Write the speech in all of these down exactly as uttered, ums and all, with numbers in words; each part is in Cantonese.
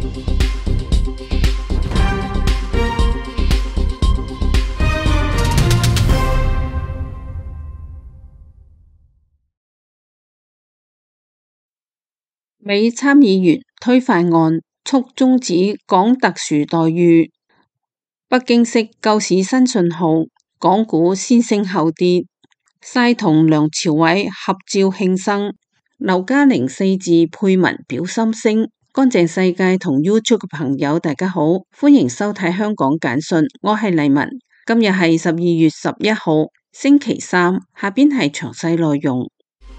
美參議員推翻案，促終止港特殊待遇。北京式救市新信號，港股先升後跌。晒同梁朝偉合照慶生，劉嘉玲四字配文表心聲。乾淨世界同 YouTube 嘅朋友大家好，歡迎收睇香港簡訊，我係麗文。今日係十二月十一號，星期三，下邊係詳細內容。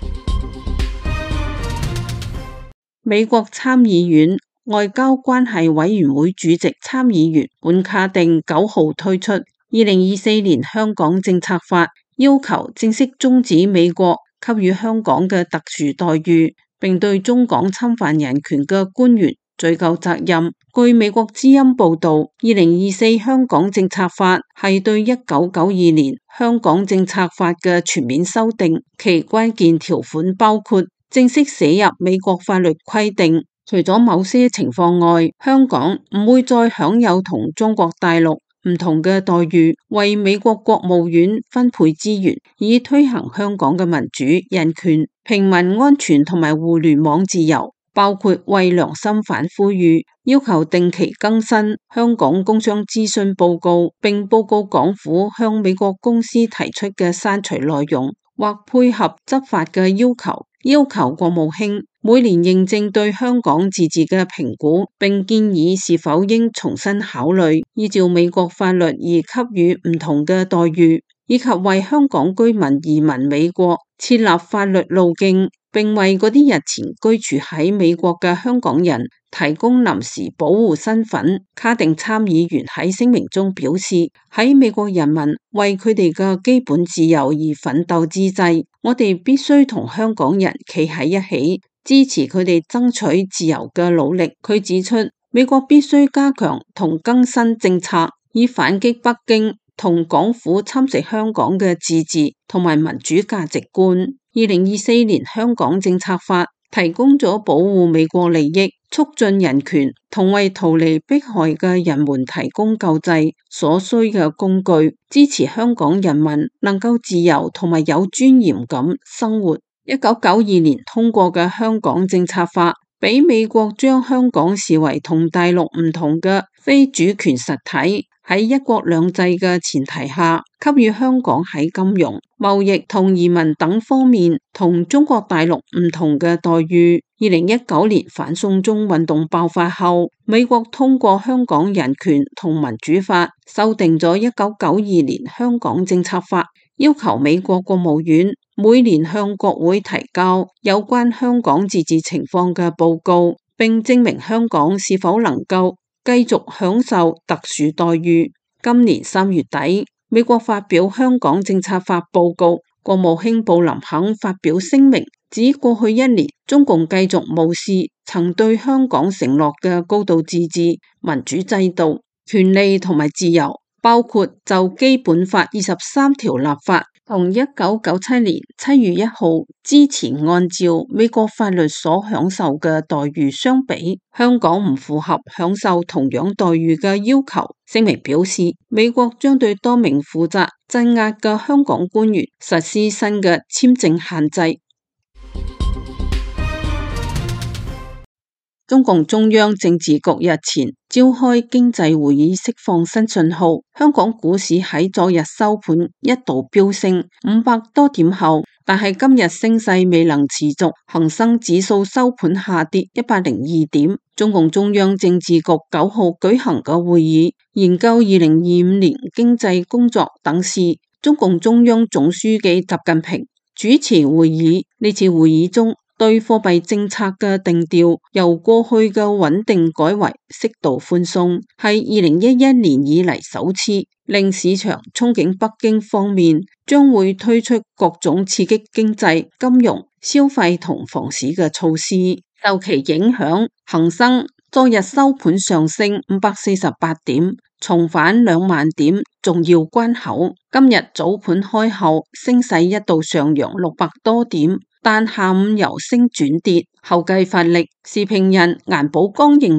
美國參議院外交關係委員會主席參議員本卡定九號推出二零二四年香港政策法，要求正式終止美國給予香港嘅特殊待遇，並對中港侵犯人權嘅官員追究責任。據美國之音報道，二零二四香港政策法係對一九九二年香港政策法嘅全面修訂，其關鍵條款包括正式寫入美國法律規定，除咗某些情況外，香港唔會再享有同中國大陸唔同嘅待遇，為美國國務院分配資源，以推行香港嘅民主、人權、平民安全同埋互聯網自由，包括為良心犯呼籲，要求定期更新香港工商諮詢報告，並報告港府向美國公司提出嘅刪除內容或配合執法嘅要求。要求國務卿每年認證對香港自治嘅評估，並建議是否應重新考慮依照美國法律而給予唔同嘅待遇，以及為香港居民移民美國設立法律路徑，並為嗰啲日前居住喺美國嘅香港人提供臨時保護身份。卡定參議員喺聲明中表示，喺美國人民為佢哋嘅基本自由而奮鬥之際，我哋必須同香港人企喺一起，支持佢哋爭取自由嘅努力。佢指出，美國必須加強同更新政策，以反擊北京同港府侵蝕香港嘅自治同埋民主價值觀。二零二四年香港政策法提供咗保護美國利益、促進人權同為逃離迫害嘅人們提供救濟所需嘅工具，支持香港人民能夠自由同埋有尊嚴咁生活。一九九二年通過嘅香港政策法，俾美國將香港視為同大陸唔同嘅非主權實體，喺一國兩制嘅前提下，給予香港喺金融、貿易同移民等方面同中國大陸唔同嘅待遇。二零一九年反送中運動爆發後，美國通過香港人權同民主法，修訂咗一九九二年香港政策法，要求美國國務院每年向國會提交有關香港自治情況嘅報告，並證明香港是否能夠繼續享受特殊待遇。今年三月底，美國發表香港政策法報告，國務卿布林肯發表聲明，指過去一年中共繼續無視曾對香港承諾嘅高度自治、民主制度、權利同埋自由，包括就基本法二十三條立法。同一九九七年七月一號之前按照美國法律所享受嘅待遇相比，香港唔符合享受同樣待遇嘅要求。聲明表示，美國將對多名負責鎮壓嘅香港官員實施新嘅簽證限制。中共中央政治局日前召開經濟會議，釋放新信號。香港股市喺昨日收盤一度飆升五百多點後，但係今日升勢未能持續，恒生指數收盤下跌一百零二點。中共中央政治局九號舉行嘅會議，研究二零二五年經濟工作等事。中共中央總書記習近平主持會議。呢次會議中，對貨幣政策嘅定調由過去嘅穩定改為適度寬鬆，係二零一一年以嚟首次令市場憧憬北京方面將會推出各種刺激經濟、金融、消費同房市嘅措施。受其影響，恒生昨日收盤上升五百四十八點，重返兩萬點重要關口。今日早盤開後，升勢一度上揚六百多點，但下午由升轉跌，後繼乏力。時評人顏寶剛認為，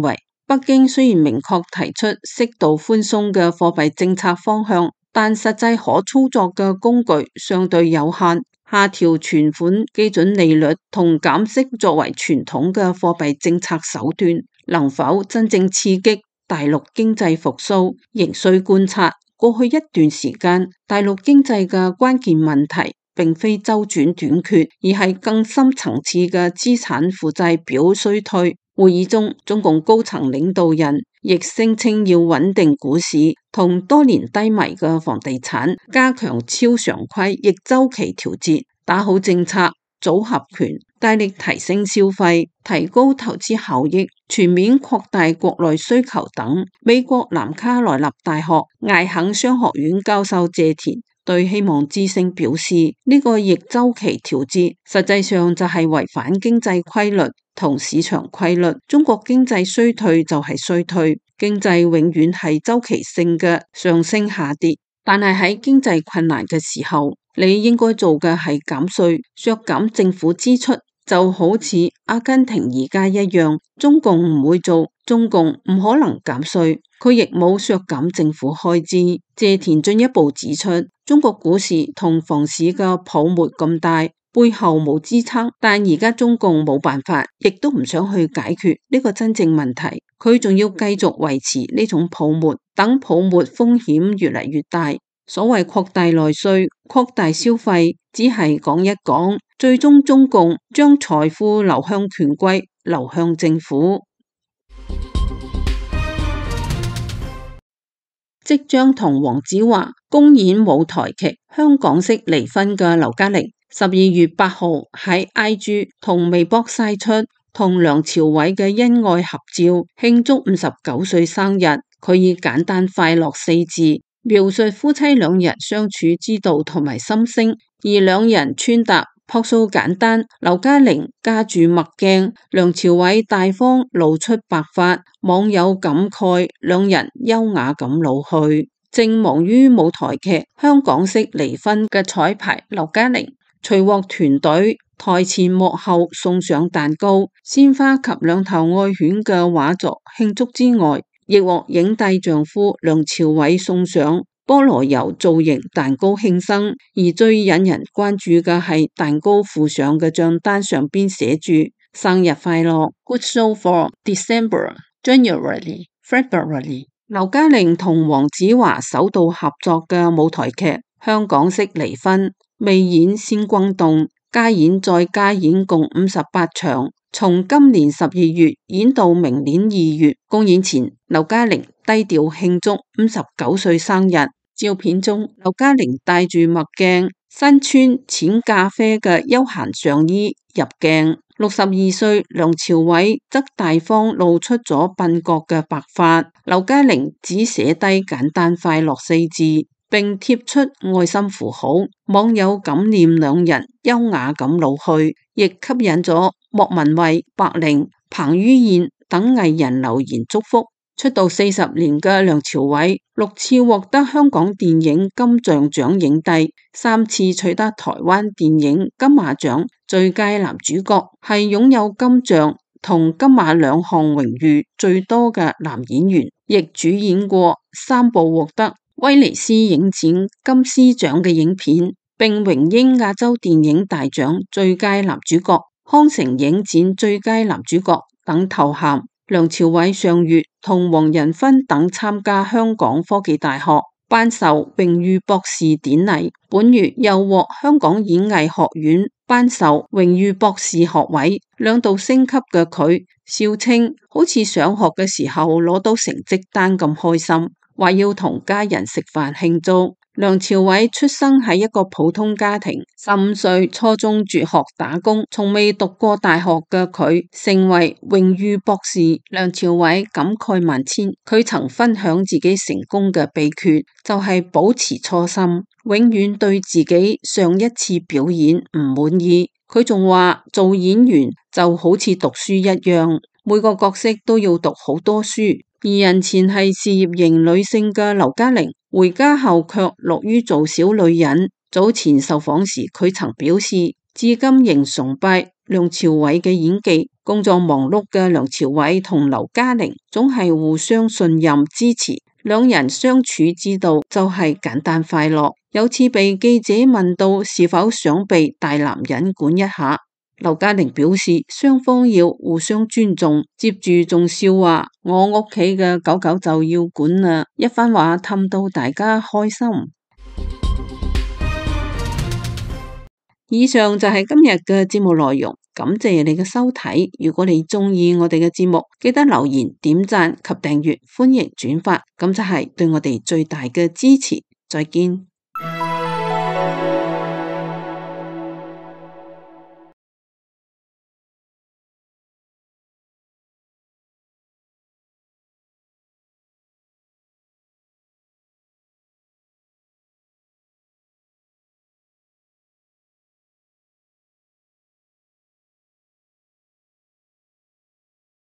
北京雖然明確提出適度寬鬆嘅貨幣政策方向，但實際可操作嘅工具相對有限。下調存款基準利率同減息作為傳統嘅貨幣政策手段，能否真正刺激大陸經濟復甦，仍需觀察。過去一段時間，大陸經濟嘅關鍵問題並非周轉短缺，而係更深層次嘅資產負債表衰退。會議中，中共高層領導人亦聲稱要穩定股市同多年低迷嘅房地產，加強超常規逆周期調節，打好政策組合拳，大力提升消費，提高投資效益，全面擴大國內需求等。美國南卡羅來納大學艾肯商學院教授謝田對希望之聲表示，呢個逆周期調節實際上就係違反經濟規律同市場規律。中國經濟衰退就係衰退，經濟永遠係周期性嘅上升下跌。但係喺經濟困難嘅時候，你應該做嘅係減稅、削減政府支出，就好似阿根廷而家一樣。中共唔會做，中共唔可能減稅，佢亦冇削減政府開支。謝田進一步指出，中國股市同房市嘅泡沫咁大，背後冇支撐，但而家中共冇辦法，亦都唔想去解決呢個真正問題，佢仲要繼續維持呢種泡沫，等泡沫風險越嚟越大。所謂擴大內需、擴大消費，只係講一講，最終中共將財富流向權貴，流向政府。即將同黃子華公演舞台劇香港式離婚嘅劉嘉玲，十二月八號喺 I G 同微博晒出同梁朝偉嘅恩愛合照，慶祝五十九歲生日。佢以簡單快樂四字描述夫妻兩人相處之道同埋心聲，而兩人穿搭樸素簡單，劉嘉玲加住墨鏡，梁朝偉大方露出白髮，網友感慨兩人優雅咁老去。正忙於舞台劇《香港式離婚》嘅彩排，劉嘉玲隨獲團隊台前幕後送上蛋糕、鮮花及兩頭愛犬嘅畫作慶祝之外，亦獲影帝丈夫梁朝偉送上菠蘿油造型蛋糕慶生。而最引人關注嘅係蛋糕附上嘅賬單上邊寫住生日快樂 Good show for December, January, February。劉嘉玲同黃子華首度合作嘅舞台劇《香港式離婚》，未演先轟動，加演再加演共五十八場，從今年十二月演到明年二月。公演前，劉嘉玲低調慶祝五十九歲生日。照片中，劉嘉玲戴住墨鏡，身穿淺咖啡嘅休閒上衣入鏡。六十二歲梁朝偉則大方露出咗鬢角嘅白髮。劉嘉玲只寫低簡單快樂四字，並貼出愛心符號。網友感念兩人優雅咁老去，亦吸引咗莫文蔚、白靈、彭于晏等藝人留言祝福。出道四十年嘅梁朝偉，六次獲得香港電影金像獎影帝，三次取得台灣電影金馬獎最佳男主角，係擁有金像同金馬兩項榮譽最多嘅男演員，亦主演過三部獲得威尼斯影展金獅獎嘅影片，並榮膺亞洲電影大獎最佳男主角、康城影展最佳男主角等頭銜。梁朝偉上月同黃仁勳等參加香港科技大學頒授榮譽博士典禮，本月又獲香港演藝學院頒授榮譽博士學位，兩度升級嘅佢笑稱好似上學嘅時候攞到成績單咁開心，話要同家人食飯慶祝。梁朝偉出生喺一個普通家庭，十五歲初中輟學打工，從未讀過大學嘅佢成為榮譽博士。梁朝偉感慨萬千，佢曾分享自己成功嘅秘訣，就係保持初心，永遠對自己上一次表演唔滿意。佢仲話做演員就好似讀書一樣，每個角色都要讀好多書。而人前係事業型女性嘅劉嘉玲，回家後卻樂於做小女人。早前受訪時，佢曾表示至今仍崇拜梁朝偉嘅演技。工作忙碌嘅梁朝偉同劉嘉玲總係互相信任支持，兩人相處之道就係簡單快樂。有次被記者問到是否想被大男人管一下，劉嘉玲表示雙方要互相尊重，接住仲笑話我屋企嘅狗狗就要管啦，一番話氹到大家開心。以上就係今日嘅節目內容，感謝你嘅收睇。如果你鍾意我哋嘅節目，記得留言、點讚及訂閱，歡迎轉發，咁就係對我哋最大嘅支持。再見。